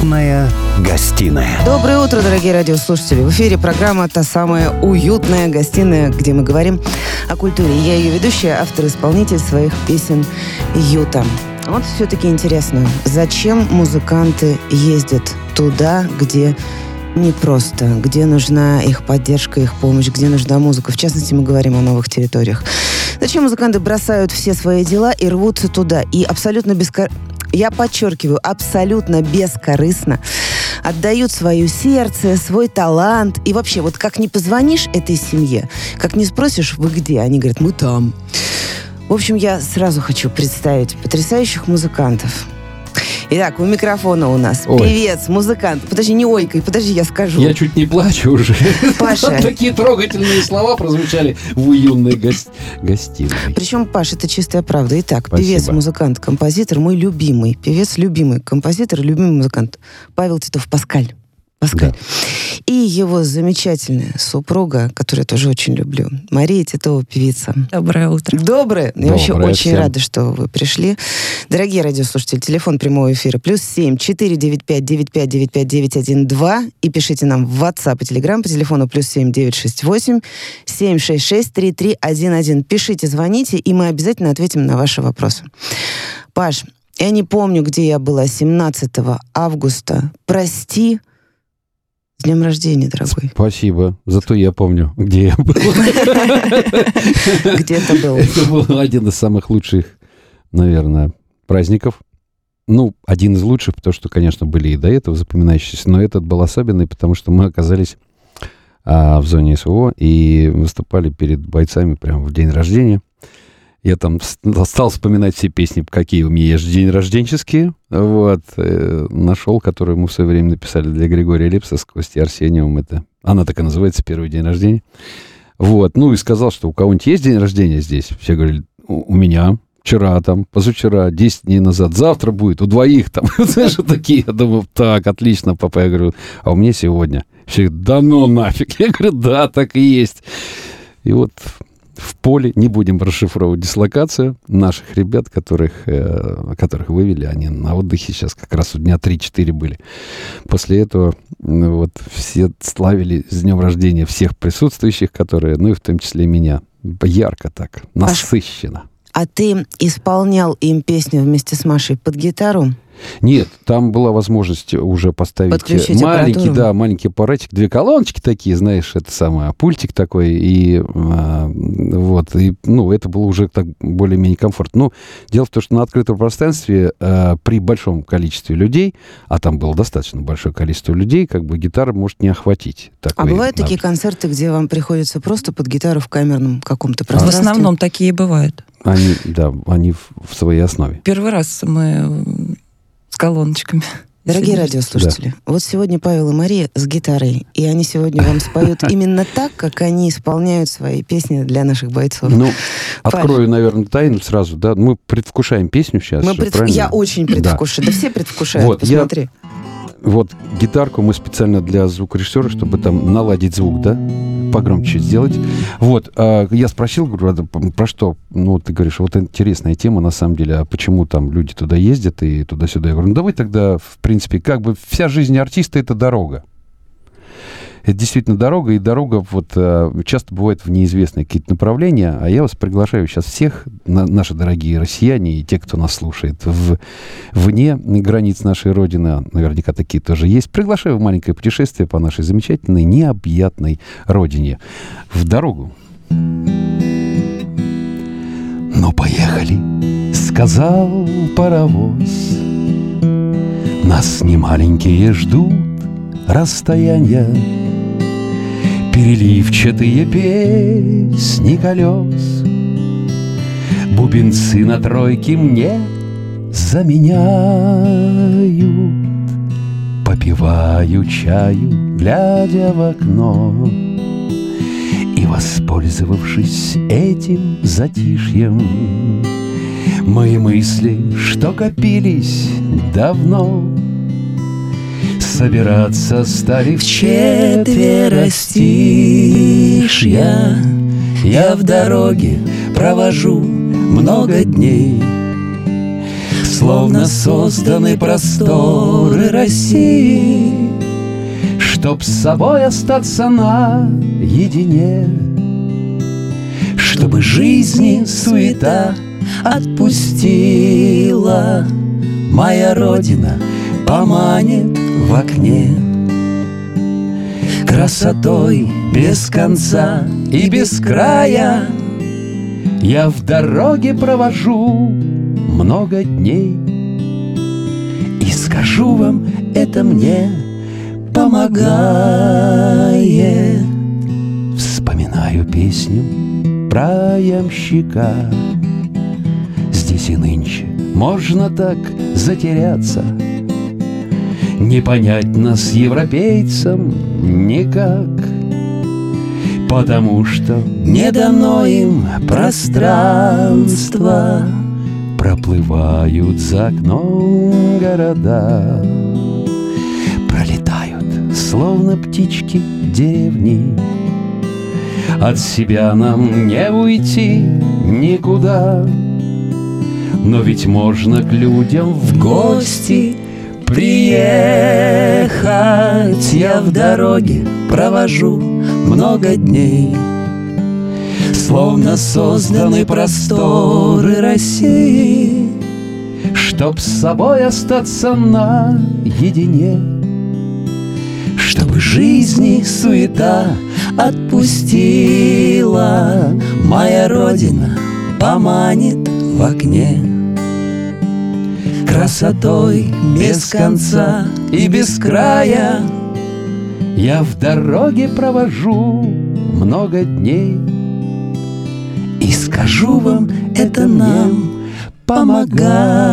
Уютная гостиная. Доброе утро, дорогие радиослушатели. В эфире программа «Та самая уютная гостиная», где мы говорим о культуре. Я ее ведущая, автор-исполнитель своих песен Юта. Вот все-таки интересно, зачем музыканты ездят туда, где непросто, где нужна их поддержка, их помощь, где нужна музыка. В частности, мы говорим о новых территориях. Зачем музыканты бросают все свои дела и рвутся туда? И абсолютно я подчеркиваю, абсолютно бескорыстно отдают свое сердце, свой талант. И вообще, вот как не позвонишь этой семье, как не спросишь, вы где? Они говорят, мы там. В общем, я сразу хочу представить потрясающих музыкантов. Итак, у микрофона у нас певец, музыкант. Подожди, не ойкай, подожди, я скажу. Я чуть не плачу уже. Паша. Такие трогательные слова прозвучали в уютной гостиной. Причем, Паш, это чистая правда. Итак, Спасибо. Певец, музыкант, композитор, мой любимый. Певец, любимый композитор, любимый музыкант. Павел Титов, Паскаль. Да. И его замечательная супруга, которую я тоже очень люблю, Мария Титова, певица. Доброе утро. Доброе. Я вообще очень всем. рада, что вы пришли. Дорогие радиослушатели, телефон прямого эфира +7 495 95 95 912 и пишите нам в WhatsApp и Telegram по телефону +7 968 766 3311. Пишите, звоните, и мы обязательно ответим на ваши вопросы. Паш, я не помню, где я была 17 августа. Прости. С днем рождения, дорогой. Спасибо. Зато я помню, где я был. Где ты был? Это был один из самых лучших, наверное, праздников. Ну, один из лучших, потому что, конечно, были и до этого запоминающиеся, но этот был особенный, потому что мы оказались в зоне СВО и выступали перед бойцами прямо в день рождения. Я там стал вспоминать все песни, какие у меня есть день рожденческие. Вот. Нашел, которую мы в свое время написали для Григория Лепса с Костей Арсениевым. Она так и называется, «Первый день рождения». Вот. Ну и сказал, что у кого-нибудь есть день рождения здесь? Все говорили, у меня. Вчера там, позавчера, 10 дней назад. Завтра будет, у двоих там. Знаешь, вот такие. Я думаю, так, отлично, папа. Я говорю, а у меня сегодня. Все говорят, да ну нафиг. Я говорю, да, так и есть. И вот... В поле, не будем расшифровывать дислокацию наших ребят, которых вывели, они на отдыхе сейчас как раз у дня 3-4 были. После этого вот все славили с днем рождения всех присутствующих, которые, ну и в том числе меня, ярко так, насыщенно. А ты исполнял им песню вместе с Машей под гитару? Нет, там была возможность уже поставить маленький аппаратик, 2 колоночки такие, знаешь, это самое, пультик такой, и вот, и, ну, это было уже так более-менее комфортно. Но дело в том, что на открытом пространстве при большом количестве людей, а там было достаточно большое количество людей, как бы гитара может не охватить. А бывают такие концерты, где вам приходится просто под гитару в камерном каком-то пространстве? В основном такие бывают. Они в своей основе. Первый раз мы... с колоночками. Дорогие радиослушатели, вот сегодня Павел и Мария с гитарой, и они сегодня вам споют именно так, как они исполняют свои песни для наших бойцов. Ну, открою, наверное, тайну сразу, да, мы предвкушаем песню сейчас. Я очень предвкушаю, да все предвкушают, вот, посмотри. Вот гитарку мы специально для звукорежиссера, чтобы там наладить звук, да, погромче сделать. Вот, я спросил, говорю, про что? Ну, ты говоришь, вот интересная тема, на самом деле, а почему там люди туда ездят и туда-сюда? Я говорю, ну, давай тогда, в принципе, как бы вся жизнь артиста — это дорога. Это действительно дорога, и дорога вот часто бывает в неизвестные какие-то направления, а я вас приглашаю сейчас всех, наши дорогие россияне и те, кто нас слушает вне границ нашей Родины, наверняка такие тоже есть, приглашаю в маленькое путешествие по нашей замечательной, необъятной Родине. В дорогу. «Ну, поехали», — сказал паровоз, «нас не маленькие ждут расстояния, переливчатые песни колес, бубенцы на тройке мне заменяют. Попиваю чаю, глядя в окно, и, воспользовавшись этим затишьем, мои мысли, что копились давно, собираться стали в четверостишья. Я в дороге провожу много дней, Словно созданы просторы России, чтоб с собой остаться наедине, чтобы жизни суета отпустила, моя родина поманит в окне красотой без конца и без края. Я в дороге провожу много дней, и скажу вам, это мне помогает. Вспоминаю песню про ямщика. Здесь и нынче можно так затеряться, не понять нас европейцам никак, потому что не дано им пространства. Проплывают за окном города, пролетают, словно птички деревни. От себя нам не уйти никуда, но ведь можно к людям в гости приехать. Я в дороге провожу много дней, словно созданы просторы России, чтоб с собой остаться наедине, чтобы жизни суета отпустила, моя родина поманит в окне красотой без конца и без края. Я в дороге провожу много дней, и скажу вам, это нам помогает.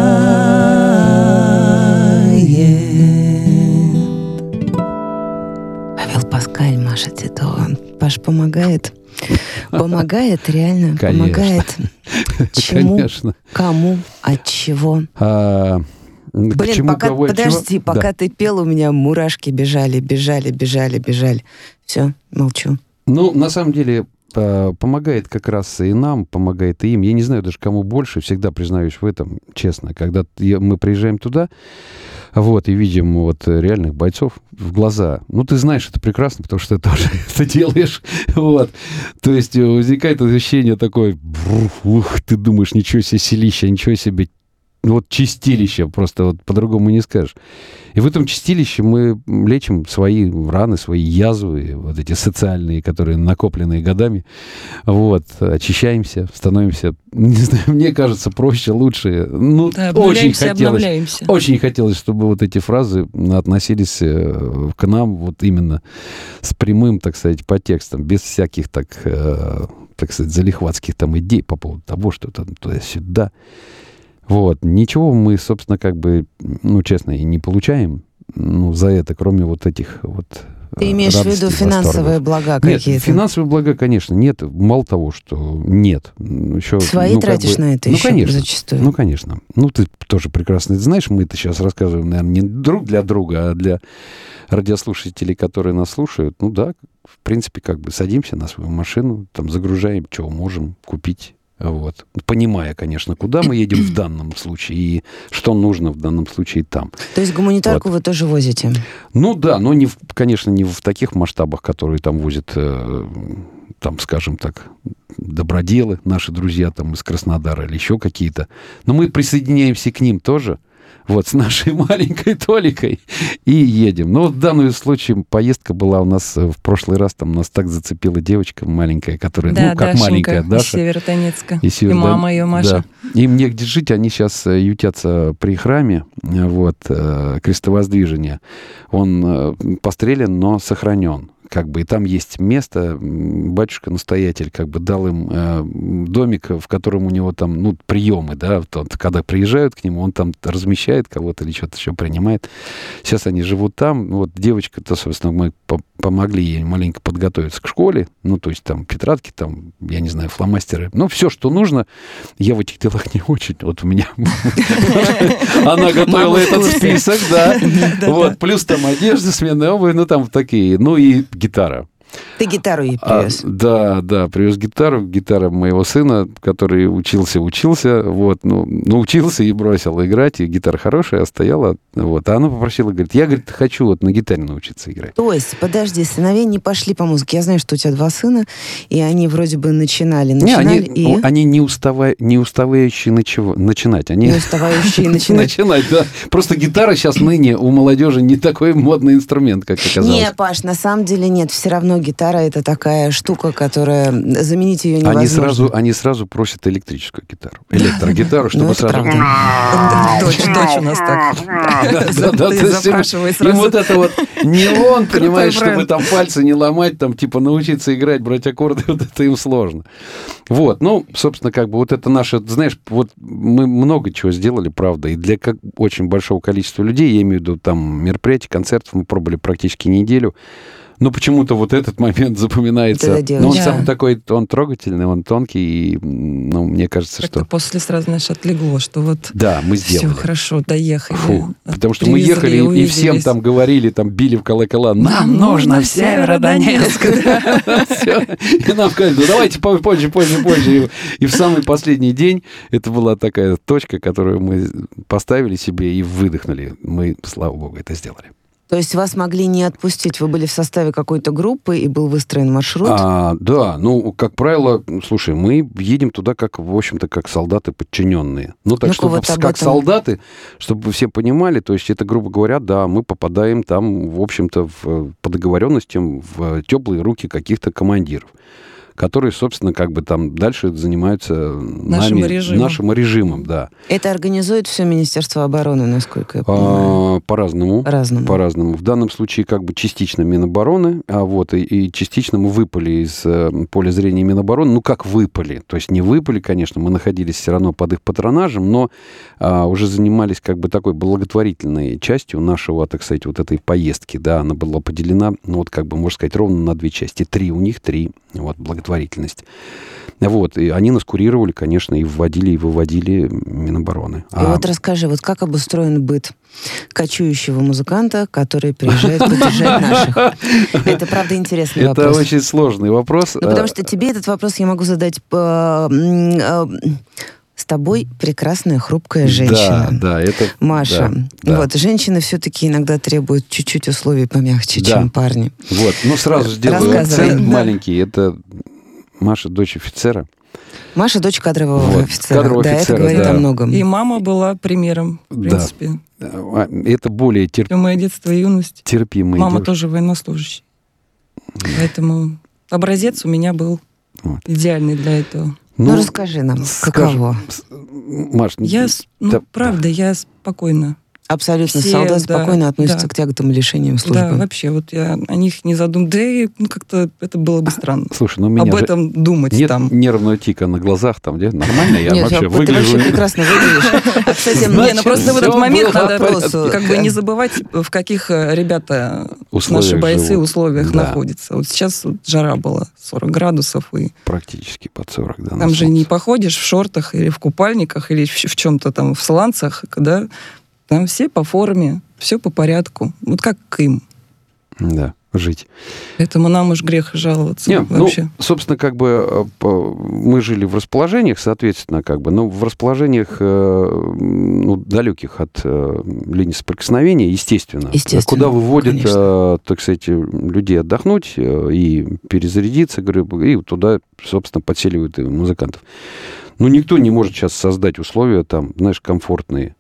Павел Паскаль, Маша Титова. Паш помогает. Помогает, реально. Конечно. Помогает. Чему? Конечно. Кому? От чего? Блин, чему, пока, кого, подожди, чего? пока Да. ты пел, у меня мурашки бежали. Все, молчу. Ну, на самом деле, помогает как раз и нам, помогает и им. Я не знаю даже, кому больше, всегда признаюсь в этом, честно. Когда мы приезжаем туда, вот, и видим вот реальных бойцов в глаза. Ну, ты знаешь это прекрасно, потому что ты тоже это делаешь. Вот. То есть возникает ощущение такое, ты думаешь, ничего себе селище, ничего себе, вот чистилище, просто вот по-другому не скажешь. И в этом чистилище мы лечим свои раны, свои язвы, вот эти социальные, которые накопленные годами. Вот, очищаемся, становимся, не знаю, мне кажется, проще, лучше. Ну, Да, очень обновляемся. Очень хотелось, чтобы вот эти фразы относились к нам вот именно с прямым, так сказать, подтекстом, без всяких, так сказать, залихватских там идей по поводу того, что там туда-сюда. Вот. Ничего мы, собственно, как бы, ну, честно, и не получаем, ну, за это, кроме вот этих вот Ты имеешь в виду финансовые блага какие-то? Нет, финансовые блага, конечно, нет. Мало того, что нет. Еще, Свои тратишь на это еще конечно, зачастую? Ну, конечно. Ну, ты тоже прекрасно это знаешь. Мы это сейчас рассказываем, наверное, не друг для друга, а для радиослушателей, которые нас слушают. Ну, да, в принципе, как бы садимся на свою машину, там, загружаем, чего можем купить. Вот. Понимая, конечно, куда мы едем в данном случае и что нужно в данном случае там. То есть гуманитарку вот. Вы тоже возите? Ну да, но, конечно, не в таких масштабах, которые там возят, там, скажем так, доброделы, наши друзья там из Краснодара или еще какие-то. Но мы присоединяемся к ним тоже. Вот, с нашей маленькой Толикой и едем. Но вот в данном случае поездка была у нас в прошлый раз, там нас так зацепила девочка маленькая, которая, Да, ну, как Дашенька маленькая Даша. из Северодонецка. И мама ее, Маша. Да. Им негде жить, они сейчас ютятся при храме, вот, крестовоздвижения. Он пострелян, но сохранен. Как бы, и там есть место, батюшка-настоятель как бы дал им домик, в котором у него там, ну, приемы, да, когда приезжают к нему, он там размещает кого-то или что-то еще принимает. Сейчас они живут там. Вот девочка-то, собственно, мы помогли ей маленько подготовиться к школе, ну, то есть там тетрадки, там, я не знаю, фломастеры, ну, все, что нужно. Я в этих делах не очень, вот у меня... Она готовила этот список, да. Вот, плюс там одежда, сменная обувь, ну, там такие, ну, и гитара. Ты гитару ей привез? Да, привез гитару. Гитара моего сына, который учился, вот, научился и бросил играть. И гитара хорошая, стояла. Вот. А она попросила, говорит, я, говорит, хочу вот на гитаре научиться играть. То есть, подожди, сыновей не пошли по музыке. Я знаю, что у тебя 2 сына, и они вроде бы начинали. Они не уставающие начинать. Они не уставающие начинать. Да. Просто гитара сейчас ныне у молодежи не такой модный инструмент, как оказалось. Не, Паш, на самом деле нет. Все равно гитара — это такая штука, которая... Заменить ее невозможно. Они сразу просят электрическую гитару. Электрогитару, чтобы сразу... Дочь у нас так. Им вот это вот нейлон, понимаешь, чтобы там пальцы не ломать, там типа научиться играть, брать аккорды, вот это им сложно. Вот, собственно, как бы вот это наше, знаешь, вот мы много чего сделали, правда, и для очень большого количества людей, я имею в виду там мероприятий, концертов, мы пробовали практически неделю. Но почему-то вот этот момент запоминается. Но он сам такой, он трогательный, он тонкий, и, мне кажется, как-то что... после сразу, знаешь, отлегло, что вот... Да, мы сделали. Все хорошо, доехали. Потому что мы ехали, и всем там говорили, там били в колокола, нам нужно в Северодонецк. И нам сказали, давайте позже. И в самый последний день это была такая точка, которую мы поставили себе и выдохнули. Мы, слава богу, это сделали. То есть вас могли не отпустить? Вы были в составе какой-то группы, и был выстроен маршрут? Да, как правило, слушай, мы едем туда, в общем-то, как солдаты подчиненные. Чтобы как солдаты, чтобы вы все понимали, то есть это, грубо говоря, да, мы попадаем там, в общем-то, по договоренностям в теплые руки каких-то командиров, которые, собственно, как бы там дальше занимаются нашим режимом, да. Это организует все Министерство обороны, насколько я понимаю? По-разному. В данном случае как бы частично Минобороны, и частично мы выпали из поля зрения Минобороны. Как выпали? То есть не выпали, конечно, мы находились все равно под их патронажем, но уже занимались как бы такой благотворительной частью нашего, так сказать, вот этой поездки, да, она была поделена, можно сказать, ровно на 2 части. 3 у них, благотворительность. И они нас курировали, конечно, и вводили, и выводили Минобороны. И вот расскажи, как обустроен быт кочующего музыканта, который приезжает поддержать наших? Это, правда, интересный вопрос. Это очень сложный вопрос. Потому что тебе этот вопрос я могу задать с тобой прекрасная, хрупкая женщина. Да, это... Маша. Да. Женщины все-таки иногда требуют чуть-чуть условий помягче, чем парни. Сразу сделаю акцент маленький. Это Маша, дочь офицера. Маша, дочь кадрового офицера. Это говорит о многом. И мама была примером, в принципе. Это более мое детство и юность. Терпимые. Мама тоже военнослужащий. Поэтому образец у меня был идеальный для этого. Расскажи нам, каково? Маш, я спокойно. Абсолютно. Солдат спокойно относится к тяготам и лишениям службы. Да, вообще, я о них не задумываюсь. Да, как-то это было бы странно. Слушай, у меня об этом думать нет там. Нервного тика на глазах там, где? Нормально я вообще выгляжу? Ты вообще прекрасно выглядишь. Кстати, просто в этот момент надо не забывать, в каких ребята, наши бойцы, условиях находятся. Вот сейчас жара была, 40 градусов. Практически под 40, да. Там же не походишь в шортах или в купальниках, или в чем-то там, в сланцах, да. Там все по форме, все по порядку. Как им. Да, жить. Поэтому нам уж грех жаловаться вообще. Собственно, мы жили в расположениях, соответственно, но в расположениях далеких от линии соприкосновения, естественно. Куда выводят, так сказать, людей отдохнуть и перезарядиться, и туда, собственно, подселивают и музыкантов. Никто не может сейчас создать условия там, комфортные.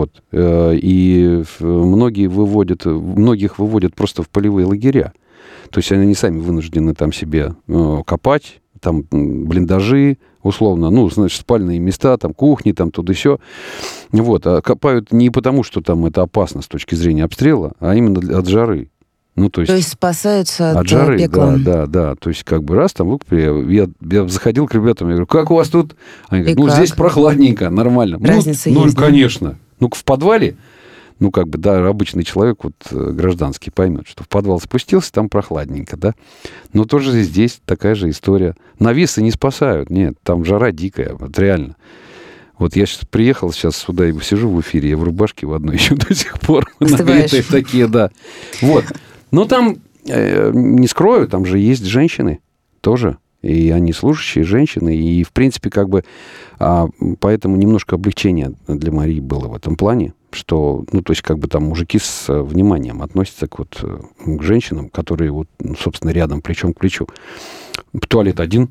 И многих выводят просто в полевые лагеря. То есть они сами вынуждены там себе копать, там блиндажи, условно, спальные места, там кухни, там туда-сё. А копают не потому, что там это опасно с точки зрения обстрела, а именно от жары. То есть спасаются от жары, пекла. Да. То есть раз там выкопали, я заходил к ребятам, я говорю, как у вас тут? Они говорят, здесь прохладненько, нормально. Разница есть. Конечно. В подвале, обычный человек, гражданский, поймет, что в подвал спустился, там прохладненько, да. Но тоже здесь такая же история. Навесы не спасают, нет, там жара дикая, реально. Я сейчас приехал сюда и сижу в эфире, я в рубашке в одной еще до сих пор. Нагретые такие, да. Но там не скрою, там же есть женщины тоже. И они служащие женщины. И, в принципе, как бы... поэтому немножко облегчение для Марии было в этом плане, что, ну, то есть, как бы там мужики с вниманием относятся к женщинам, которые, вот, собственно, рядом, плечом к плечу. Туалет один,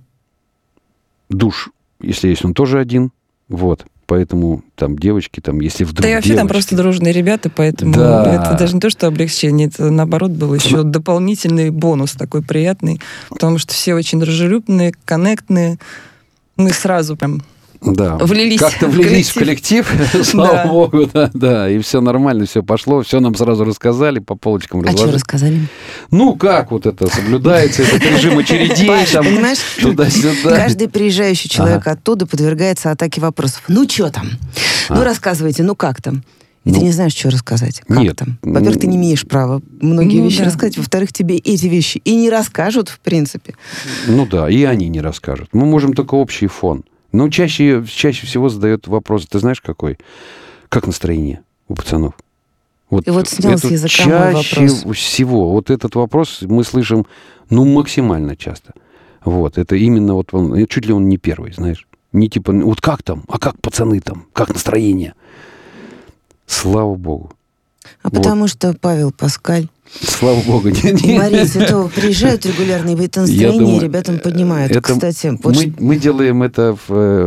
душ, если есть, он тоже один, вот. Поэтому там девочки, там, если вдруг да и вообще там просто дружные ребята, поэтому это даже не то, что облегчение, это, наоборот, был еще дополнительный бонус такой приятный, потому что все очень дружелюбные, коннектные. Мы сразу прям влились в коллектив, слава богу, да, и все нормально, все пошло, все нам сразу рассказали, по полочкам разложили. А что рассказали? Ну, как вот это соблюдается, этот режим очередей, там, понимаешь, туда-сюда. Каждый приезжающий человек оттуда подвергается атаке вопросов. Ну, что там? Ну, рассказывайте, ну, как там? И ты не знаешь, что рассказать. Как там? Во-первых, ты не имеешь права многие вещи рассказать. Во-вторых, тебе эти вещи и не расскажут, в принципе. Ну да, и они не расскажут. Мы можем только общий фон. Но чаще всего задает вопрос, ты знаешь, какой? Как настроение у пацанов? И вот снял с языка мой вопрос. Чаще всего вот этот вопрос мы слышим, ну, максимально часто. Вот, это именно вот он, чуть ли он не первый, знаешь. Не типа, вот как там? А как пацаны там? Как настроение? Слава богу. А потому что Павел Паскаль, слава богу, и Мария Цветова приезжают регулярно, и это настроение ребятам поднимают. Кстати, мы делаем это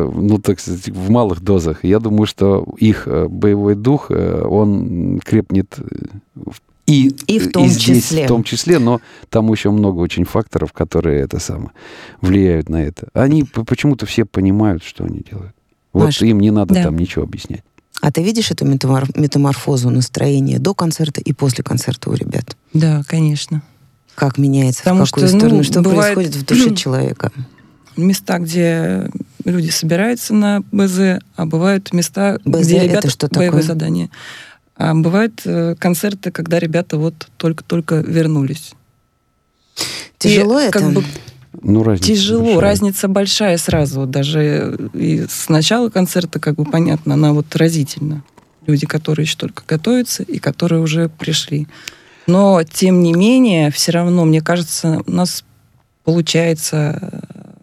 в малых дозах. Я думаю, что их боевой дух, он крепнет и в том числе. В том числе, но там еще много очень факторов, которые влияют на это. Они почему-то все понимают, что они делают. Вот Маш, им не надо там ничего объяснять. А ты видишь эту метаморфозу настроения до концерта и после концерта у ребят? Да, конечно. Как меняется, в какую сторону, что происходит в душе человека? Места, где люди собираются на БЗ, а бывают места, где ребята боевые задания. А бывают концерты, когда ребята вот только-только вернулись. Тяжело это? Тяжело, большая. Разница большая сразу. Даже и с начала концерта, понятно, она вот разительна. Люди, которые еще только готовятся, и которые уже пришли. Но, тем не менее, все равно, мне кажется, у нас получается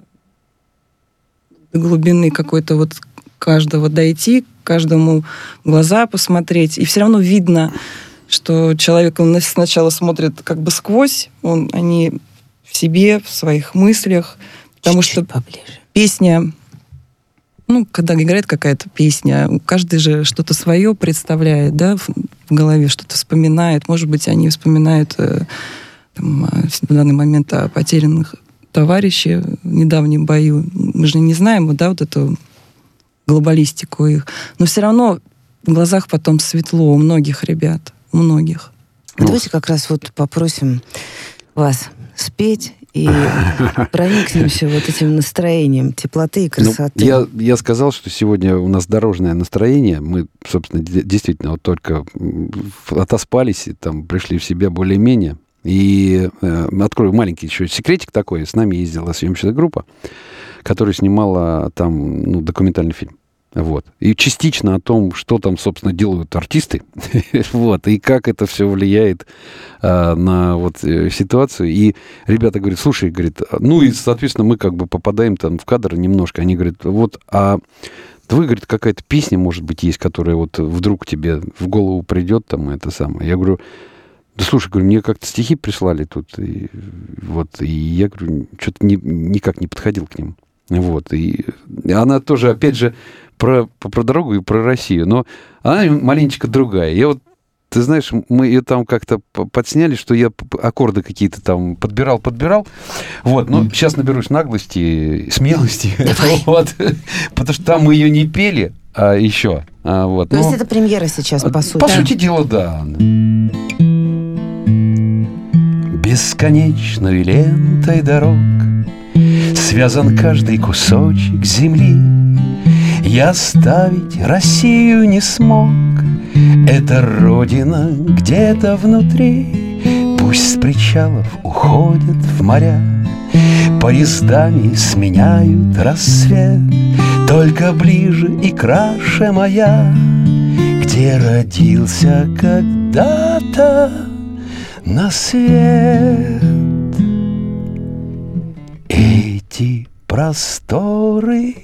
до глубины какой-то вот каждого дойти, каждому в глаза посмотреть. И все равно видно, что человек, он сначала смотрит сквозь, они в себе, в своих мыслях, потому чуть-чуть что поближе. Песня, когда играет какая-то песня, каждый же что-то свое представляет, да, в голове что-то вспоминает. Может быть, они вспоминают в данный момент о потерянных товарищах в недавнем бою. Мы же не знаем, вот эту глобалистику их. Но все равно в глазах потом светло у многих ребят, у многих. Давайте как раз попросим вас спеть и проникнемся вот этим настроением теплоты и красоты. Я сказал, что сегодня у нас дорожное настроение. Мы, собственно, действительно вот только отоспались и там пришли в себя более-менее. И открою маленький еще секретик такой. С нами ездила съемочная группа, которая снимала там документальный фильм. Вот. И частично о том, что там, собственно, делают артисты, вот, и как это все влияет на ситуацию. И ребята говорят, слушай, и, соответственно, мы попадаем там в кадр немножко. Они говорят, а вы, говорит, какая-то песня, может быть, есть, которая вдруг тебе в голову придет, там, это самое. Я говорю, да слушай, мне как-то стихи прислали тут, и я говорю, что-то никак не подходил к ним. Вот, и она тоже, опять же, про дорогу и про Россию, но она маленечко другая. Ты знаешь, мы ее там как-то подсняли, что я аккорды какие-то там подбирал. Вот, но сейчас наберусь наглости, смелости. Потому что там мы ее не пели, еще. То есть это премьера сейчас, по сути? По сути дела, да. Бесконечной лентой дорог связан каждый кусочек земли. Я оставить Россию не смог. Это родина где-то внутри. Пусть с причалов уходят в моря, поездами сменяют рассвет. Только ближе и краше моя, где родился когда-то на свет. Эти просторы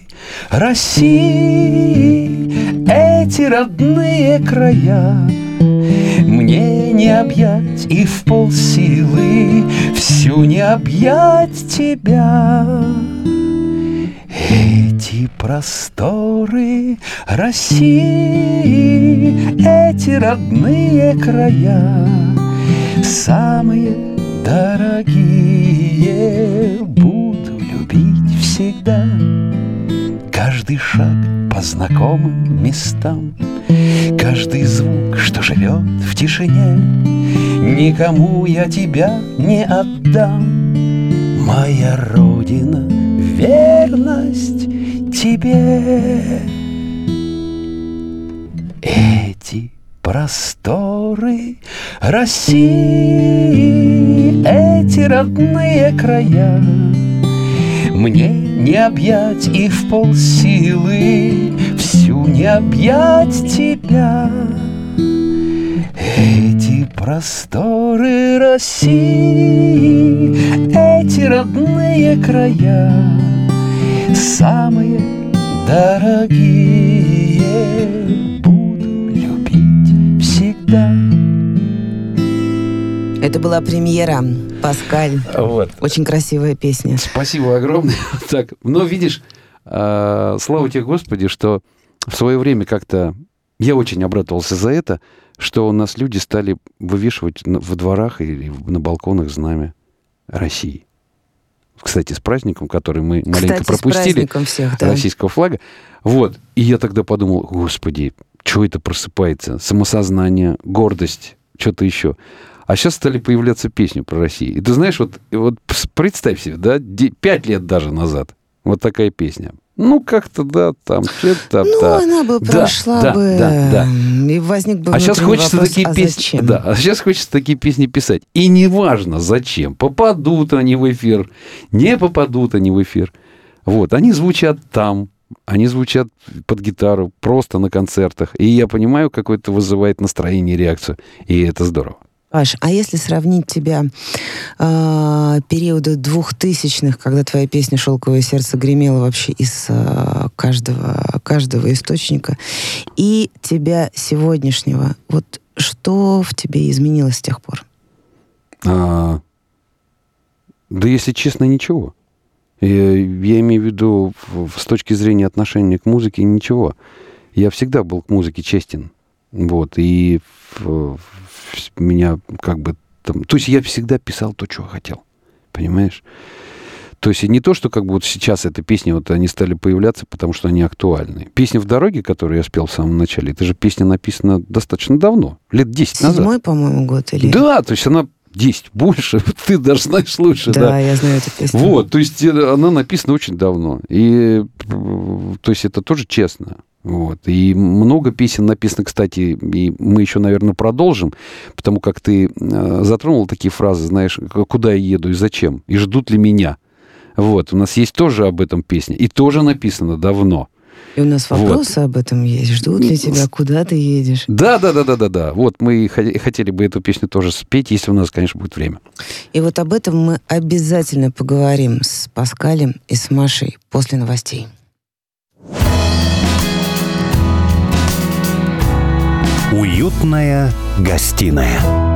России, эти родные края мне не объять и в полсилы всю не объять тебя. Эти просторы России, эти родные края, самые дорогие, буду любить всегда. Каждый шаг по знакомым местам, каждый звук, что живет в тишине, никому я тебя не отдам. Моя Родина, верность тебе. Эти просторы России, эти родные края, мне не объять и в полсилы всю не объять тебя. Эти просторы России, эти родные края, самые дорогие, буду любить всегда. Это была премьера. Паскаль. Вот. Очень красивая песня. Спасибо огромное. Так, но видишь, слава тебе, Господи, что в свое время как-то я очень обрадовался за это, что у нас люди стали вывешивать во дворах или на балконах знамя России. Кстати, с праздником, который мы маленько пропустили, всех, да. Российского флага. Вот. И я тогда подумал, Господи, что это просыпается? Самосознание, гордость, что-то еще. А сейчас стали появляться песни про Россию. И ты знаешь, вот представь себе, да, 5 лет даже назад вот такая песня. Ну, как-то, да, там, что-то... Ну, да, она бы прошла бы, и возник бы сейчас хочется вопрос, такие песни, зачем? да, а сейчас хочется такие песни писать. И неважно, зачем. Попадут они в эфир, не попадут они в эфир. Вот, они звучат там, они звучат под гитару, просто на концертах. И я понимаю, какое это вызывает настроение и реакцию. И это здорово. Паш, а если сравнить тебя периода 2000-х, когда твоя песня «Шелковое сердце» гремела вообще из каждого источника, и тебя сегодняшнего, вот что в тебе изменилось с тех пор? Да, если честно, ничего. Я имею в виду с точки зрения отношения к музыке, ничего. Я всегда был к музыке честен. Вот, и меня как бы там... То есть я всегда писал то, что хотел. Понимаешь? То есть и не то, что как бы вот сейчас эта песня, вот они стали появляться, потому что они актуальны. Песня «В дороге», которую я спел в самом начале, это же песня написана достаточно давно, лет 10 назад. 7-й, по-моему, год? Или... Да, то есть она 10 больше, ты даже знаешь лучше. Да, я знаю эту песню. Вот, то есть она написана очень давно. И то есть это тоже честно. Вот. И много песен написано, кстати, и мы еще, наверное, продолжим, потому как ты затронул такие фразы, знаешь, куда я еду и зачем, и ждут ли меня. Вот. У нас есть тоже об этом песня, и тоже написано давно. И у нас вопросы об этом есть. Ждут ли тебя, куда ты едешь? Да. Вот мы хотели бы эту песню тоже спеть, если у нас, конечно, будет время. И вот об этом мы обязательно поговорим с Паскалем и с Машей после новостей. Уютная гостиная.